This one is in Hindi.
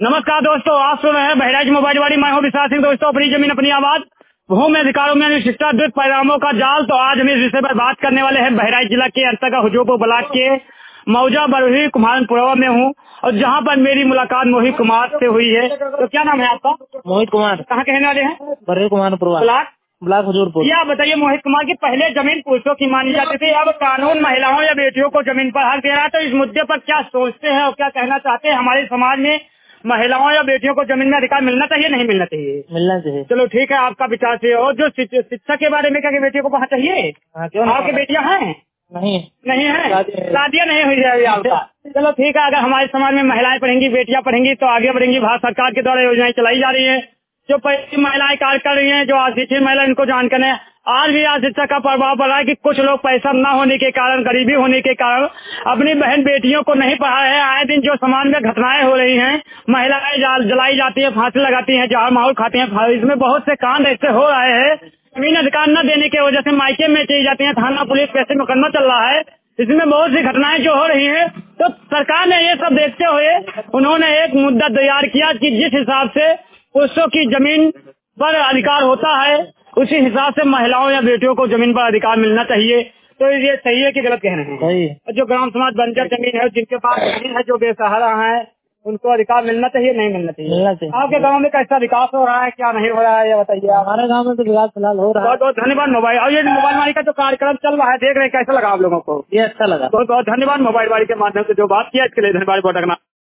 नमस्कार दोस्तों, आप सुन रहे हैं बहराइच मोबाइल वाली। मैं हूं विशाल सिंह। दोस्तों, अपनी जमीन अपनी आवाज, भूमि अधिकारों में शिक्षा द्वैत परिणामों का जाल। तो आज हम इस विषय पर बात करने वाले हैं। बहराइच जिला के अंतर्गत हुजूरपुर ब्लॉक के मौजा बरही कुमारपुरा में हूं और जहां पर मेरी मुलाकात मोहित कुमार से हुई है। तो क्या नाम है आपका? मोहित कुमार। कहाँ के रहने वाले हैं? बरही कुमारपुरा ब्लॉक हुजूरपुर। क्या बताइए मोहित कुमार की पहले जमीन पुरुषों की मानी जाती थी, अब कानून महिलाओं या बेटियों को जमीन पर हक दे रहा है। तो इस मुद्दे पर क्या सोचते हैं और क्या कहना चाहते हैं? हमारे समाज में महिलाओं या बेटियों को जमीन में अधिकार मिलना चाहिए, नहीं मिलना चाहिए? मिलना चाहिए। चलो ठीक है, आपका विचार से। और जो शिक्षा के बारे में क्या बेटियों को कहाँ चाहिए? क्यों आपकी बेटियां हैं? नहीं है, शादियाँ नहीं हुई है अभी आपका। चलो ठीक है, अगर हमारे समाज में महिलाएं पढ़ेंगी, बेटियां पढ़ेंगी तो आगे बढ़ेंगी। भारत सरकार के द्वारा योजनाएं चलाई जा रही है। जो पहली महिलाएं कार्य कर रही हैं, जो अशिक्षित महिला, इनको जान करने आज भी आज शिक्षा का प्रभाव पड़ रहा है कि कुछ लोग पैसा न होने के कारण, गरीबी होने के कारण अपनी बहन बेटियों को नहीं पढ़ा है। आए दिन जो समाज में घटनाएं हो रही हैं, महिलाएं जलाई जाती है, फांसी लगाती है, जहर माहौल खाती हैं, इसमें बहुत से कांड ऐसे हो रहे हैं। जमीन अधिकार न देने की वजह से मायके में चली जाती है, थाना पुलिस कैसे मुकदमा चल रहा है। इसमें बहुत सी घटनाएं जो हो रही हैं। तो सरकार ने ये सब देखते हुए उन्होंने एक मुद्दा तैयार किया कि जिस हिसाब से पुरुषों की जमीन पर अधिकार होता है, उसी हिसाब से महिलाओं या बेटियों को जमीन पर अधिकार मिलना चाहिए। तो ये सही है कि गलत कह रहे हैं? सही। जो ग्राम समाज बंजर जमीन है, जिनके पास जमीन है, जो बेसहारा है, उनको अधिकार मिलना चाहिए, नहीं मिलना चाहिए? मिलना चाहिए। आपके गांव में कैसा विकास हो रहा है, क्या नहीं हो रहा है, ये बताइए। हमारे गांव में तो विकास फिलहाल हो रहा है। बहुत बहुत धन्यवाद मोबाइल। और ये मोबाइल वाली का जो कार्यक्रम चल रहा है, देख रहे हैं, कैसा लगा आप लोगों को? ये अच्छा लगा। बहुत बहुत धन्यवाद मोबाइल वाली के माध्यम से जो बात किया, इसके लिए धन्यवाद।